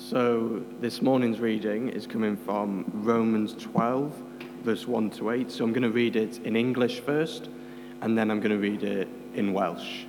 So this morning's reading is coming from Romans 12, verse 1 to 8. So I'm going to read it in English first, and then I'm going to read it in Welsh.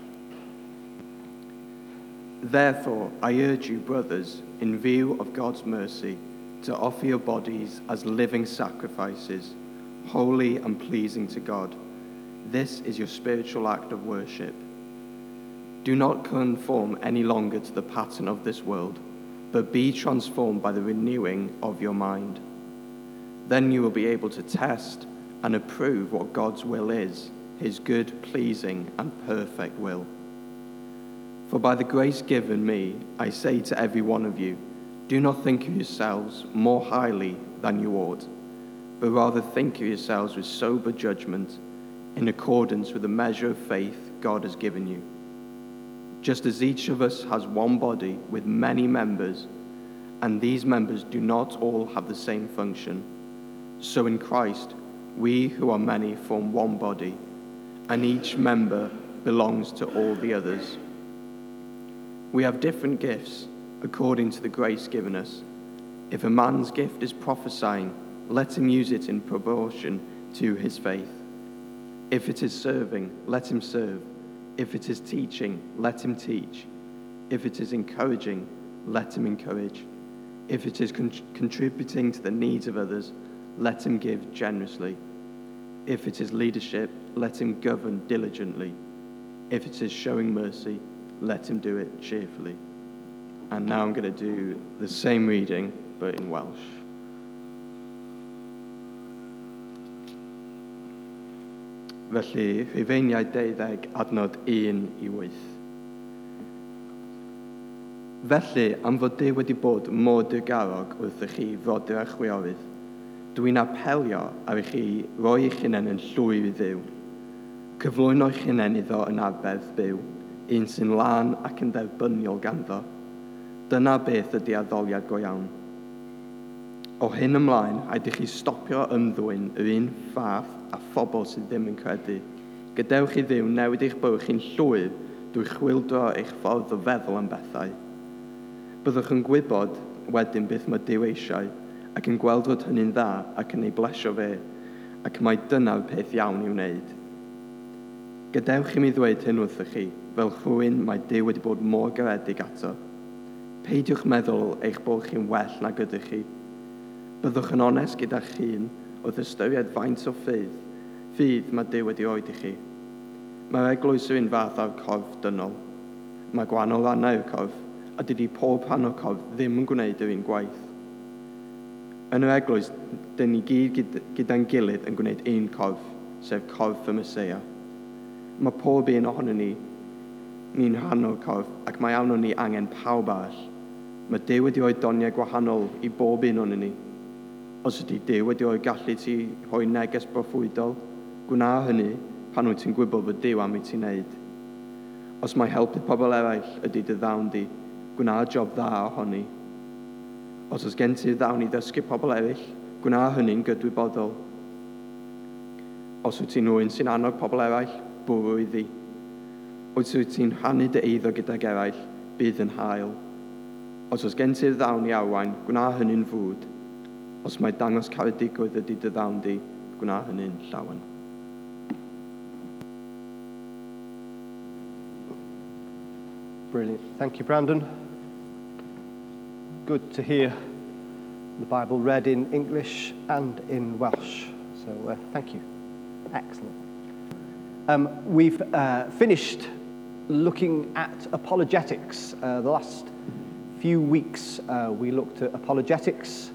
Therefore, I urge you, brothers, in view of God's mercy, to offer your bodies as living sacrifices, holy and pleasing to God. This is your spiritual act of worship. Do not conform any longer to the pattern of this world, but be transformed by the renewing of your mind. Then you will be able to test and approve what God's will is, his good, pleasing, and perfect will. For by the grace given me, I say to every one of you, do not think of yourselves more highly than you ought, but rather think of yourselves with sober judgment, in accordance with the measure of faith God has given you. Just as each of us has one body with many members, and these members do not all have the same function, so in Christ we who are many form one body, and each member belongs to all the others. We have different gifts according to the grace given us. If a man's gift is prophesying, let him use it in proportion to his faith. If it is serving, let him serve. If it is teaching, let him teach. If it is encouraging, let him encourage. If it is contributing to the needs of others, let him give generously. If it is leadership, let him govern diligently. If it is showing mercy, let him do it cheerfully. And now I'm going to do the same reading, but in Welsh. Felly, Rhufeiniaid 12, adnod 1 i 8. Felly, am fod Duw wedi bod mor digarog wrthych chi fod yr chwiorydd, dwi'n apelio ar i chi roi eich hunain yn llwyr i Dduw. Cyflwyno eich hunain iddo yn arberth byw, un sy'n lân ac yn dderbyniol ganddo. Dyna beth ydy addoliad go iawn. O hyn ymlaen, rhaid i chi stopio ymddwyn yr un fath a phobl sydd ddim yn credu. Gadewch i Dduw newid eich bywyd chi'n llwyr drwy chwildro eich ffordd o feddwl am bethau. Byddwch yn gwybod wedyn beth mae Duw eisiau, ac yn gweld fod hynny'n dda ac yn ei blesio fe, ac mae dyna'r peth iawn i'w wneud. Gadewch i mi ddweud hyn wrthych chi, fel rhywun mae Duw wedi bod mor garedig ato. Peidiwch meddwl eich bod chi'n well nag ydych chi. Byddwch yn onest gyda'ch hun wrth ystyried faint o ffydd mae Duw wedi oed i chi. Mae'r eglwys yr un fath â'r corff dynol. Mae gwahanol rannau i'r corff, a dydy pob rhan o'r corff ddim yn gwneud yr un gwaith. Yn yr eglwys, dyn ni gyd gyda'n gilydd yn gwneud un corff, sef corff y Meseia. Mae pob un ohonyn ni'n rhan o'r corff, ac mae iawn o'n ni angen pawb arall. Mae Duw wedi rhoi doniau gwahanol i bob un ohonyn ni. Os ydy Duw wedi rhoi gallu ti rhoi neges broffwydol, gwna hynny pan wyt ti'n gwybod fod Duw am i ti'n neud. Os mae helpu pobl eraill ydy dy ddawn di, gwna job dda ohoni. Os oes gen ti'r ddawn i ddysgu pobl eraill, gwna hynny'n gydwybodol. Os wyt ti'n rhywun sy'n annog pobl eraill, bwrw iddi. Os wyt ti'n rhannu dy eiddo gyda'r eraill, bydd yn hael. Os oes gen ti'r ddawn i arwain, gwna hynny'n fwd. Os mae dangos caredigrwydd ydy dy ddawn di, gwna hynny'n llawen. Brilliant. Thank you, Brandon. Good to hear the Bible read in English and in Welsh. So thank you. Excellent. We've finished looking at apologetics. The last few weeks we looked at apologetics.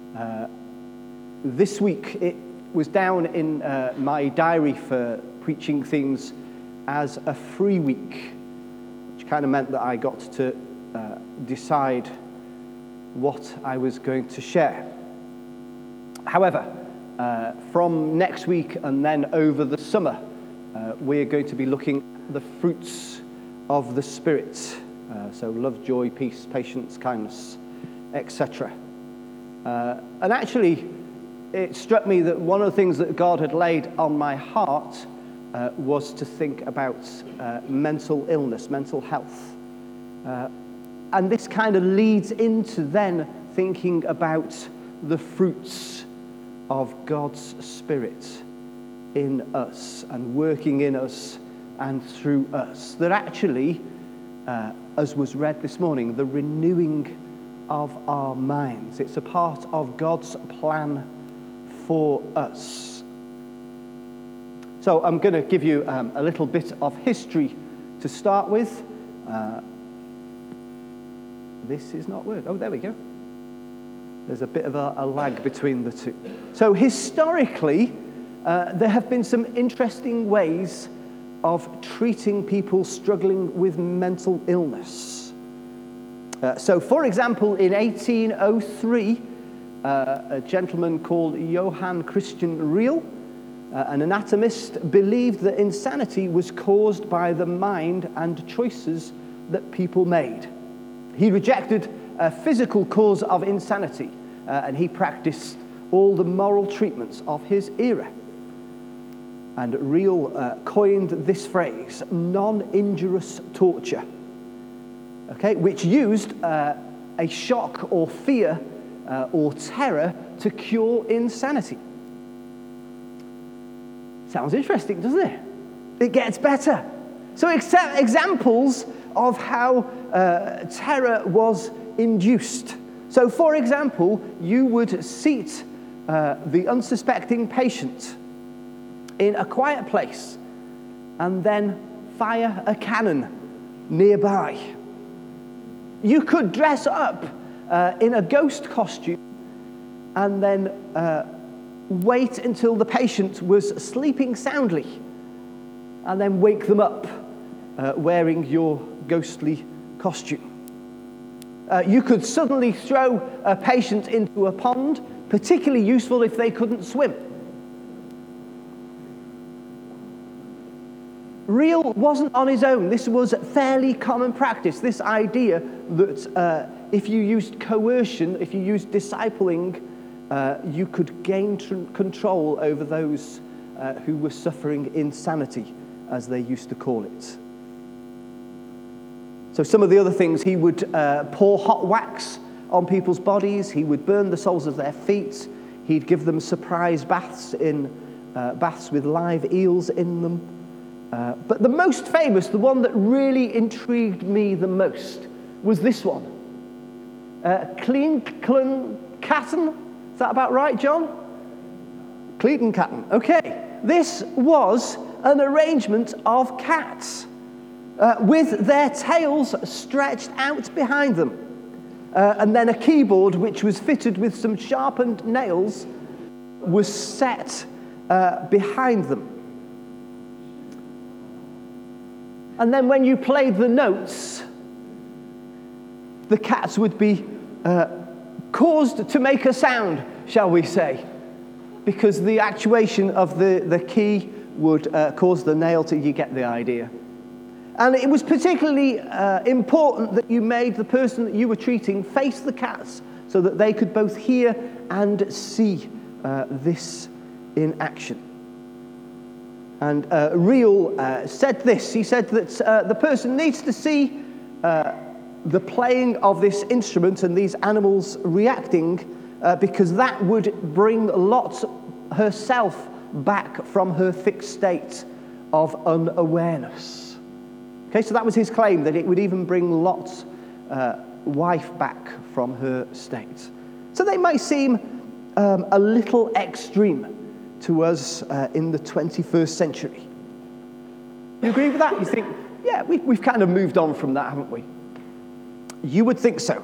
This week it was down in my diary for preaching things as a free week, which kind of meant that I got to decide what I was going to share. However, from next week and then over the summer, we're going to be looking at the fruits of the Spirit. So love, joy, peace, patience, kindness, etc. And actually, it struck me that one of the things that God had laid on my heart was to think about mental illness, mental health. And this kind of leads into then thinking about the fruits of God's Spirit in us and working in us and through us. That actually, as was read this morning, the renewing of our minds. It's a part of God's plan for us. So I'm going to give you a little bit of history to start with. This is not working. Oh, there we go. There's a bit of a lag between the two. So historically, there have been some interesting ways of treating people struggling with mental illness. So, for example, in 1803, a gentleman called Johann Christian Riehl, an anatomist, believed that insanity was caused by the mind and choices that people made. He rejected a physical cause of insanity, and he practiced all the moral treatments of his era. And Riehl coined this phrase, non-injurious torture, which used a shock or fear or terror to cure insanity. Sounds interesting, doesn't it? It gets better. So examples of how terror was induced. So, for example, you would seat the unsuspecting patient in a quiet place and then fire a cannon nearby. You could dress up in a ghost costume and then wait until the patient was sleeping soundly and then wake them up wearing your ghostly costume. You could suddenly throw a patient into a pond, particularly useful if they couldn't swim. Riehl wasn't on his own. This was fairly common practice, this idea that if you used coercion, if you used discipling, you could gain control over those who were suffering insanity, as they used to call it. So some of the other things, he would pour hot wax on people's bodies, he would burn the soles of their feet, he'd give them surprise baths in baths with live eels in them. But the most famous, the one that really intrigued me the most, was this one. Klinkenkatten. Is that about right, John? Klinkenkatten. Okay. This was an arrangement of cats with their tails stretched out behind them. And then a keyboard, which was fitted with some sharpened nails, was set behind them. And then when you played the notes, the cats would be caused to make a sound, shall we say, because the actuation of the key would cause the nail to, you get the idea. And it was particularly important that you made the person that you were treating face the cats so that they could both hear and see this in action. And Riehl said this. He said that the person needs to see the playing of this instrument and these animals reacting because that would bring Lot herself back from her fixed state of unawareness. Okay, so that was his claim, that it would even bring Lot's wife back from her state. So they might seem a little extreme to us in the 21st century. You agree with that? You think, yeah, we've kind of moved on from that, haven't we? You would think so.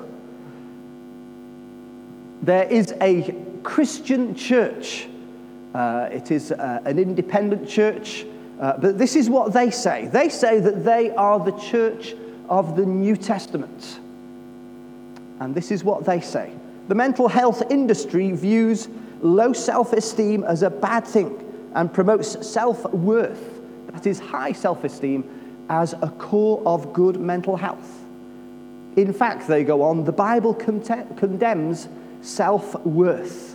There is a Christian church. It is an independent church, but this is what they say. They say that they are the church of the New Testament. And this is what they say. The mental health industry views low self-esteem as a bad thing and promotes self-worth, that is high self-esteem, as a core of good mental health. In fact, they go on, the Bible condemns self-worth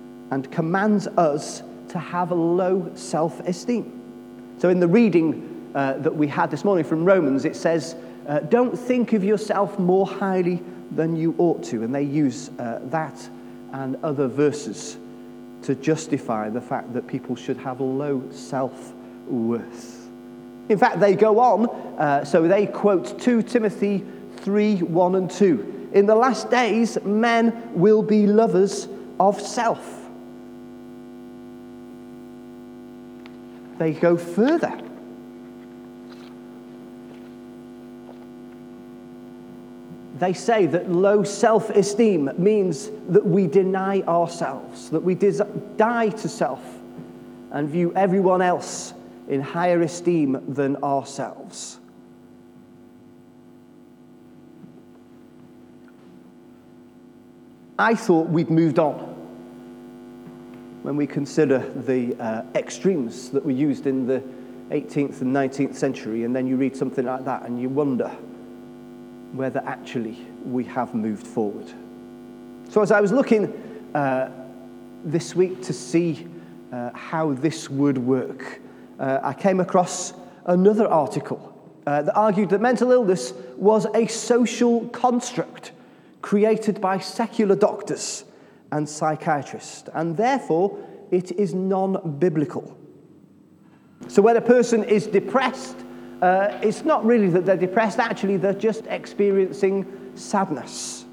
and commands us to have a low self-esteem. So in the reading that we had this morning from Romans, it says, don't think of yourself more highly than you ought to. And they use that and other verses to justify the fact that people should have low self-worth. In fact, they go on, so they quote 2 Timothy 3:1 and 2. In the last days, men will be lovers of self. They go further. They say that low self-esteem means that we deny ourselves, that we die to self and view everyone else in higher esteem than ourselves. I thought we'd moved on when we consider the extremes that were used in the 18th and 19th century, and then you read something like that and you wonder whether actually we have moved forward. So as I was looking this week to see how this would work, I came across another article that argued that mental illness was a social construct created by secular doctors and psychiatrists, and therefore it is non-biblical. So when a person is depressed, it's not really that they're depressed, actually they're just experiencing sadness.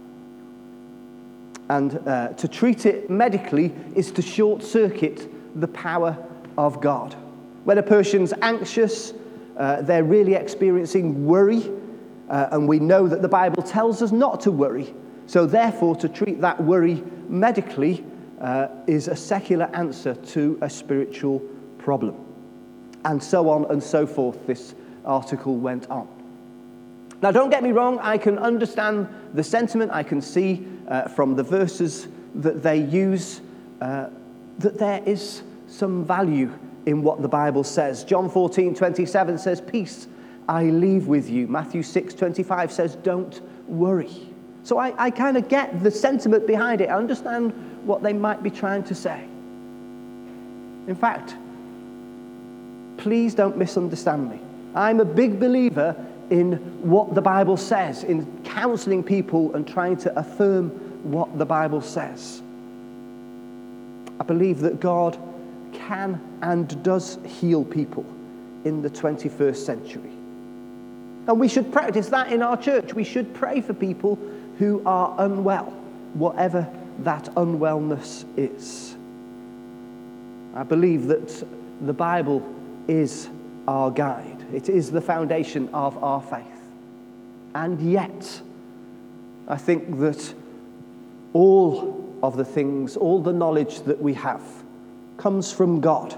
And to treat it medically is to short-circuit the power of God. When a person's anxious, they're really experiencing worry, and we know that the Bible tells us not to worry. So therefore, to treat that worry medically is a secular answer to a spiritual problem. And so on and so forth, this article went on. Now, don't get me wrong, I can understand the sentiment. I can see from the verses that they use that there is some value in what the Bible says. John 14:27 says, "Peace I leave with you." Matthew 6:25 says, "Don't worry." So I kind of get the sentiment behind it. I understand what they might be trying to say. In fact, please don't misunderstand me. I'm a big believer in what the Bible says, in counseling people and trying to affirm what the Bible says. I believe that God can and does heal people in the 21st century. And we should practice that in our church. We should pray for people who are unwell, whatever that unwellness is. I believe that the Bible is our guide. It is the foundation of our faith. And yet, I think that all of the things, all the knowledge that we have comes from God.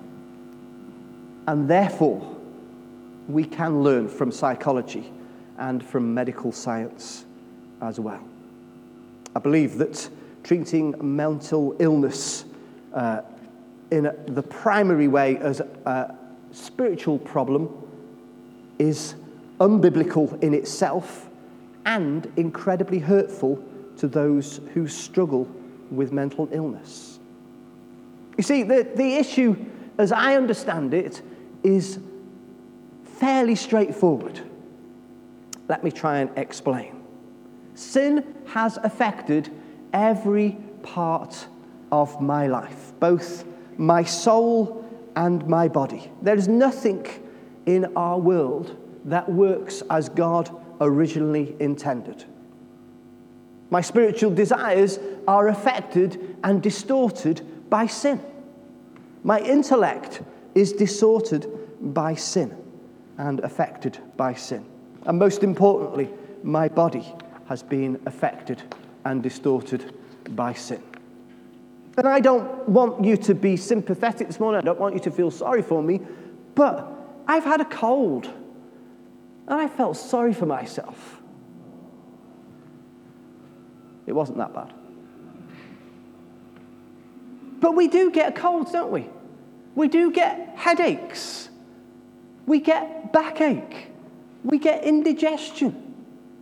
And therefore, we can learn from psychology and from medical science as well. I believe that treating mental illness in the primary way as a spiritual problem is unbiblical in itself and incredibly hurtful to those who struggle with mental illness. You see, the issue, as I understand it, is fairly straightforward. Let me try and explain. Sin has affected every part of my life, both my soul and my body. There is nothing in our world that works as God originally intended. My spiritual desires are affected and distorted by sin. My intellect is distorted by sin and affected by sin. And most importantly, my body has been affected and distorted by sin. And I don't want you to be sympathetic this morning. I don't want you to feel sorry for me. But I've had a cold. And I felt sorry for myself. It wasn't that bad. But we do get colds, don't we? We do get headaches. We get backache. We get indigestion.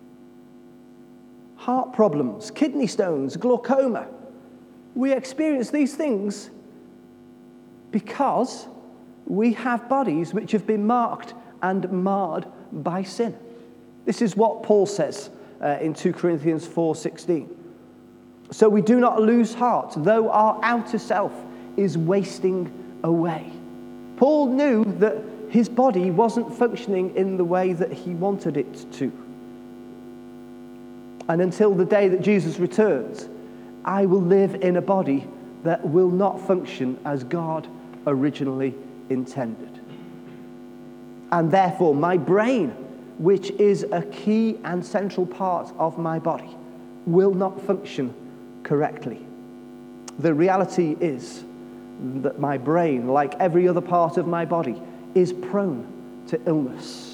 Heart problems, kidney stones, glaucoma. We experience these things because We have bodies which have been marked and marred by sin. This is what Paul says in 2 Corinthians 4:16. So we do not lose heart, though our outer self is wasting away. Paul knew that his body wasn't functioning in the way that he wanted it to. And until the day that Jesus returns, I will live in a body that will not function as God originally intended. And therefore, my brain, which is a key and central part of my body, will not function correctly. The reality is that my brain, like every other part of my body, is prone to illness.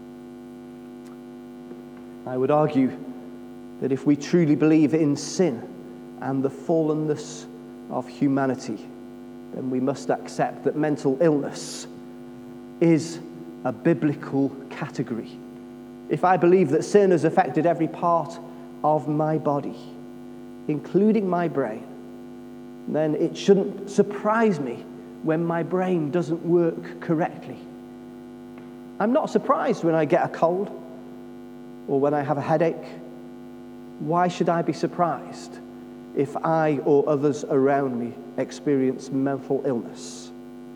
I would argue that if we truly believe in sin and the fallenness of humanity, then we must accept that mental illness is a biblical category. If I believe that sin has affected every part of my body, including my brain, then it shouldn't surprise me when my brain doesn't work correctly. I'm not surprised when I get a cold or when I have a headache. Why should I be surprised if I or others around me experience mental illness?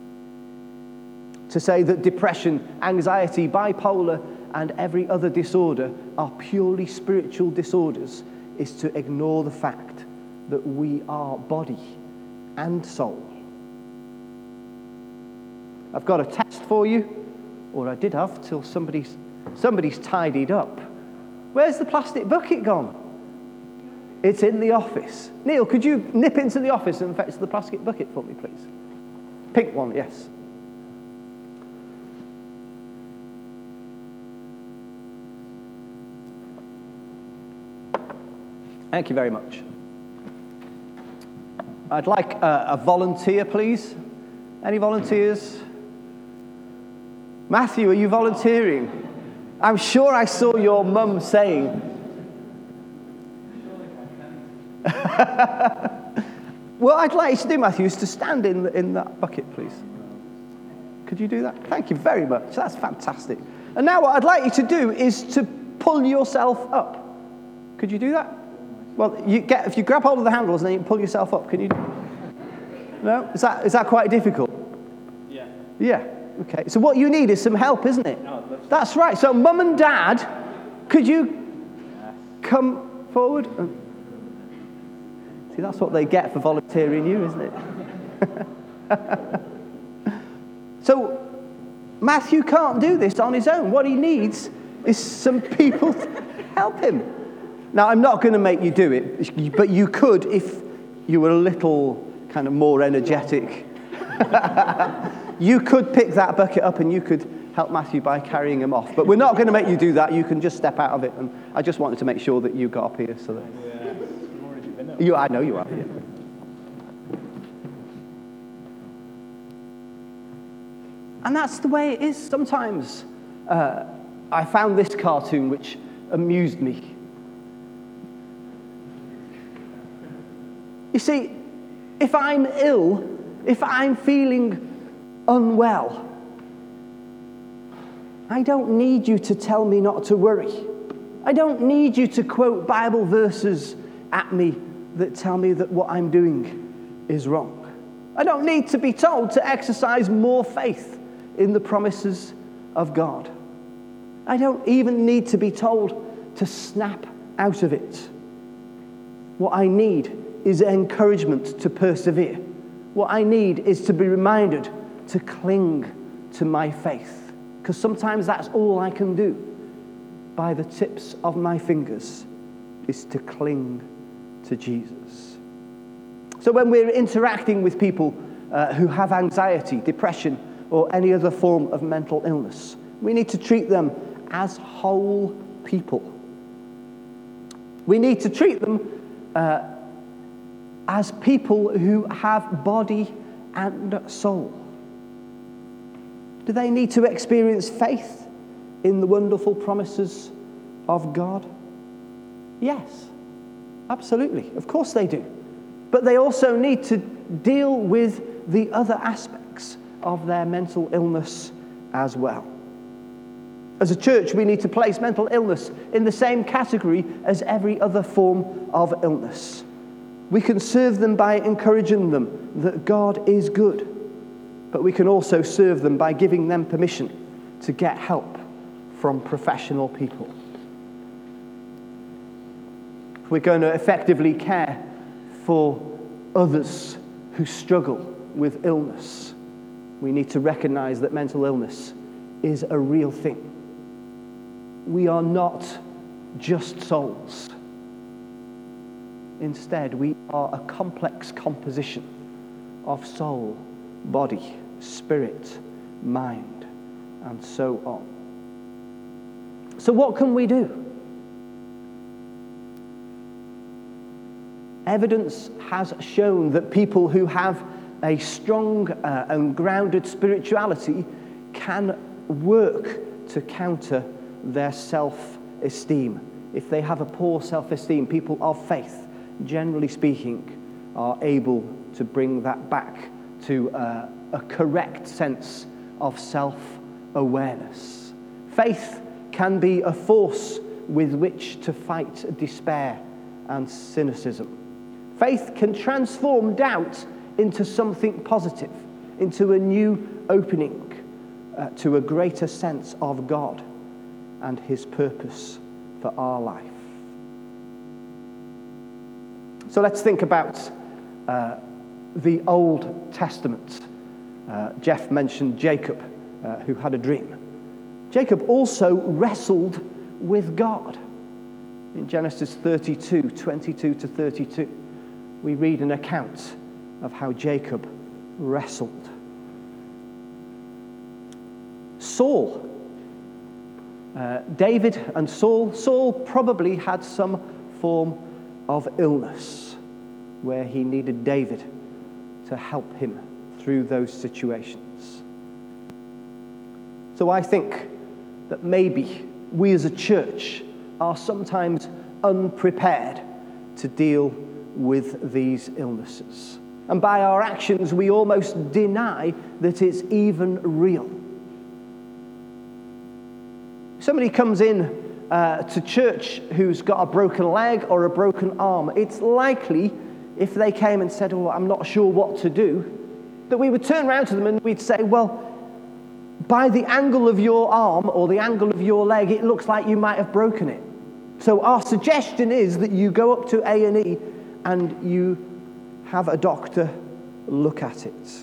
To say that depression, anxiety, bipolar, and every other disorder are purely spiritual disorders is to ignore the fact that we are body and soul. I've got a test for you, or I did have till somebody's tidied up. Where's the plastic bucket gone? It's in the office. Neil, could you nip into the office and fetch the plastic bucket for me, please? Pink one, yes. Thank you very much. I'd like a volunteer, please. Any volunteers? Matthew, are you volunteering? I'm sure I saw your mum saying. What I'd like you to do, Matthew, is to stand in that bucket, please. Could you do that? Thank you very much. That's fantastic. And now what I'd like you to do is to pull yourself up. Could you do that? Well, if you grab hold of the handles and then you pull yourself up, can you? No? Is that quite difficult? Yeah. Yeah. Okay. So what you need is some help, isn't it? No, that's right. So Mum and Dad, could you come forward? See, that's what they get for volunteering you, isn't it? So Matthew can't do this on his own. What he needs is some people to help him. Now, I'm not going to make you do it, but you could if you were a little kind of more energetic. You could pick that bucket up and you could help Matthew by carrying him off. But we're not going to make you do that. You can just step out of it. And I just wanted to make sure that you got up here. So that I know you are. Yeah. And that's the way it is sometimes. I found this cartoon which amused me. You see, if I'm ill, if I'm feeling unwell, I don't need you to tell me not to worry. I don't need you to quote Bible verses at me that tell me that what I'm doing is wrong. I don't need to be told to exercise more faith in the promises of God. I don't even need to be told to snap out of it. What I need is encouragement to persevere. What I need is to be reminded to cling to my faith. Because sometimes that's all I can do by the tips of my fingers is to cling to Jesus. So when we're interacting with people who have anxiety, depression, or any other form of mental illness, we need to treat them as whole people. We need to treat them as people who have body and soul. Do they need to experience faith in the wonderful promises of God? Yes, absolutely. Of course they do. But they also need to deal with the other aspects of their mental illness as well. As a church, we need to place mental illness in the same category as every other form of illness. We can serve them by encouraging them that God is good, but we can also serve them by giving them permission to get help from professional people. If we're going to effectively care for others who struggle with illness, we need to recognize that mental illness is a real thing. We are not just souls. Instead, we are a complex composition of soul, body, spirit, mind, and so on. So what can we do? Evidence has shown that people who have a strong and grounded spirituality can work to counter their self-esteem. If they have a poor self-esteem, people of faith, generally speaking, are able to bring that back to a correct sense of self-awareness. Faith can be a force with which to fight despair and cynicism. Faith can transform doubt into something positive, into a new opening to a greater sense of God and his purpose for our life. So let's think about the Old Testament. Jeff mentioned Jacob, who had a dream. Jacob also wrestled with God. In Genesis 32, 22 to 32, we read an account of how Jacob wrestled. Saul, David and Saul probably had some form of illness where he needed David to help him through those situations. So I think that maybe we as a church are sometimes unprepared to deal with these illnesses. And by our actions, we almost deny that it's even real. Somebody comes in to church who's got a broken leg or a broken arm. It's likely, if they came and said, "Oh, I'm not sure what to do," that we would turn around to them and we'd say, "Well, by the angle of your arm or the angle of your leg, it looks like you might have broken it. So our suggestion is that you go up to A&E and you have a doctor look at it."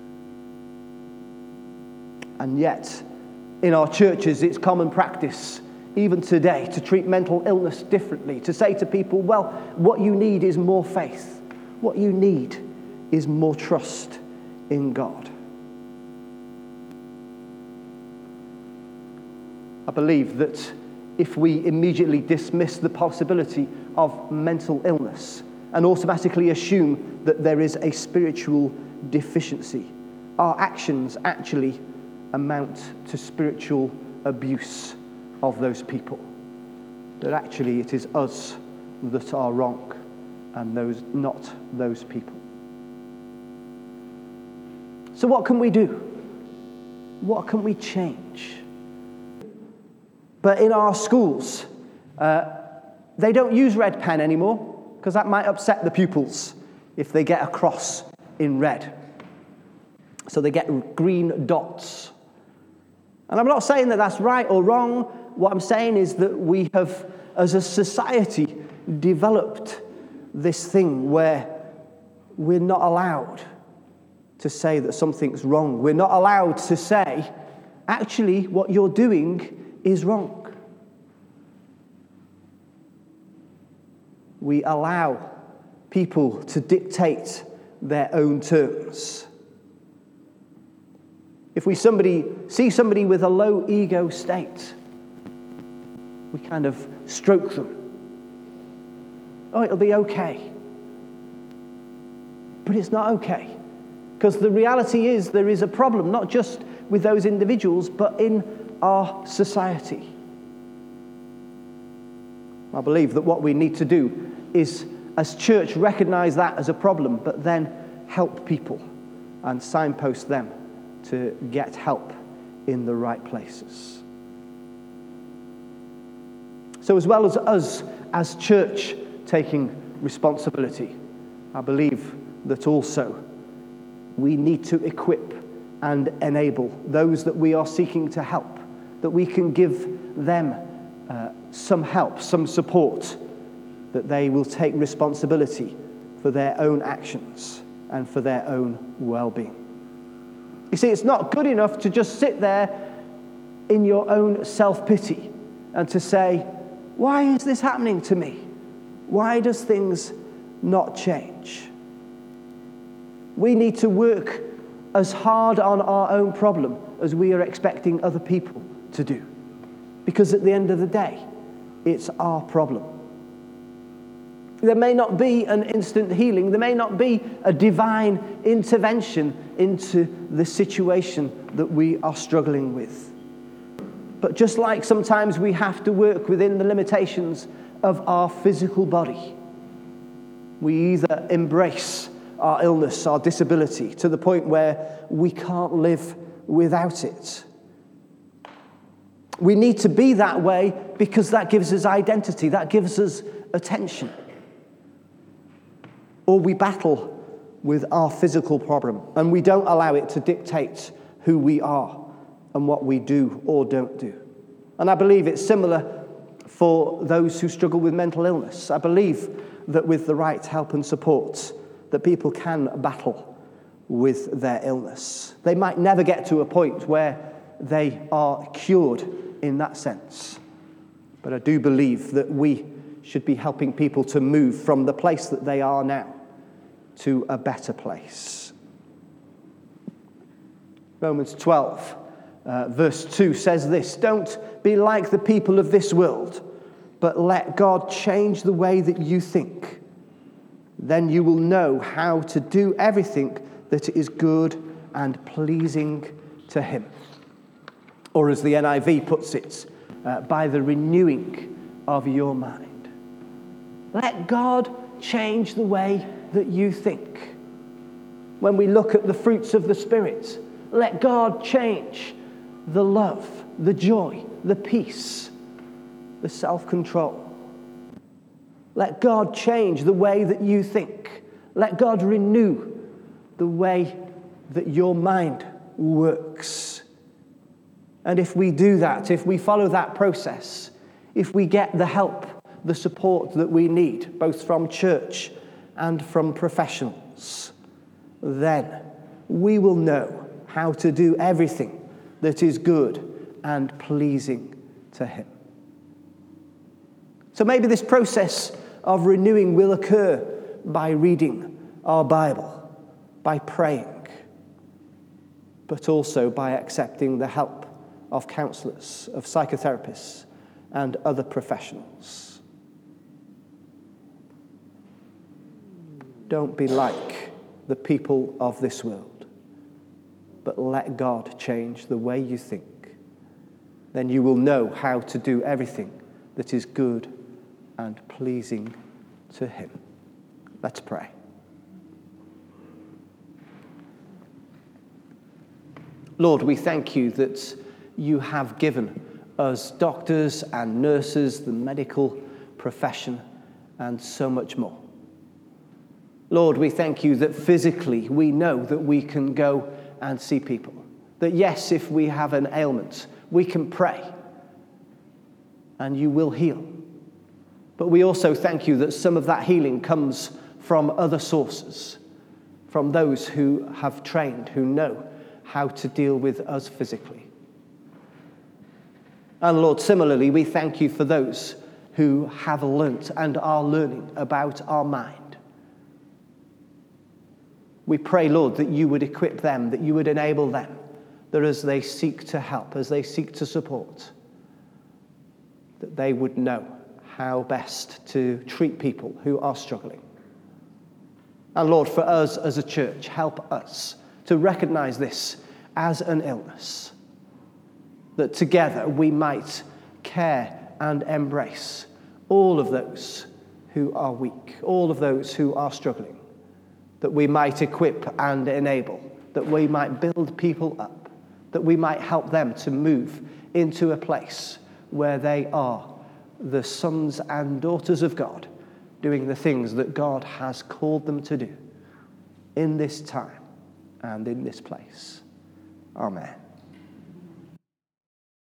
And yet, in our churches, it's common practice, even today, to treat mental illness differently, to say to people, well, what you need is more faith. What you need is more trust in God. I believe that if we immediately dismiss the possibility of mental illness and automatically assume that there is a spiritual deficiency, our actions actually amount to spiritual abuse of those people. That actually it is us that are wrong and not those people. So what can we do? What can we change? But in our schools, they don't use red pen anymore because that might upset the pupils if they get a cross in red. So they get green dots. And I'm not saying that that's right or wrong. What I'm saying is that we have, as a society, developed this thing where we're not allowed to say that something's wrong. We're not allowed to say, actually, what you're doing is wrong. We allow people to dictate their own terms. If we see somebody with a low ego state, we kind of stroke them. Oh, it'll be okay. But it's not okay. Because the reality is there is a problem, not just with those individuals, but in our society. I believe that what we need to do is, as church, recognize that as a problem, but then help people and signpost them to get help in the right places. So as well as us as church taking responsibility, I believe that also we need to equip and enable those that we are seeking to help, that we can give them some help, some support, that they will take responsibility for their own actions and for their own well-being. You see, it's not good enough to just sit there in your own self-pity and to say, why is this happening to me? Why does things not change? We need to work as hard on our own problem as we are expecting other people to do. Because at the end of the day, it's our problem. There may not be an instant healing. There may not be a divine intervention into the situation that we are struggling with. But just like sometimes we have to work within the limitations of our physical body, we either embrace our illness, our disability, to the point where we can't live without it. We need to be that way because that gives us identity, that gives us attention. Or we battle with our physical problem and we don't allow it to dictate who we are and what we do or don't do. And I believe it's similar for those who struggle with mental illness. I believe that with the right help and support, that people can battle with their illness. They might never get to a point where they are cured in that sense. But I do believe that we should be helping people to move from the place that they are now to a better place. Romans 12, verse 2 says this: "Don't be like the people of this world, but let God change the way that you think. Then you will know how to do everything that is good and pleasing to Him." Or as the NIV puts it, by the renewing of your mind. Let God change the way that you think. When we look at the fruits of the Spirit, let God change the love, the joy, the peace, the self-control. Let God change the way that you think. Let God renew the way that your mind works. And if we do that, if we follow that process, if we get the help, the support that we need, both from church and from professionals, then we will know how to do everything that is good and pleasing to Him. So maybe this process of renewing will occur by reading our Bible, by praying, but also by accepting the help of counselors, of psychotherapists, and other professionals. Don't be like the people of this world, but let God change the way you think. Then you will know how to do everything that is good and pleasing to Him. Let's pray. Lord, we thank you that you have given us doctors and nurses, the medical profession, and so much more. Lord, we thank you that physically we know that we can go and see people. That yes, if we have an ailment, we can pray and you will heal. But we also thank you that some of that healing comes from other sources, from those who have trained, who know how to deal with us physically. And Lord, similarly, we thank you for those who have learnt and are learning about our mind. We pray, Lord, that you would equip them, that you would enable them, that as they seek to help, as they seek to support, that they would know how best to treat people who are struggling. And Lord, for us as a church, help us to recognize this as an illness, that together we might care and embrace all of those who are weak, all of those who are struggling, that we might equip and enable that we might build people up, that we might help them to move into a place where they are the sons and daughters of God, doing the things that God has called them to do in this time and in this place. Amen.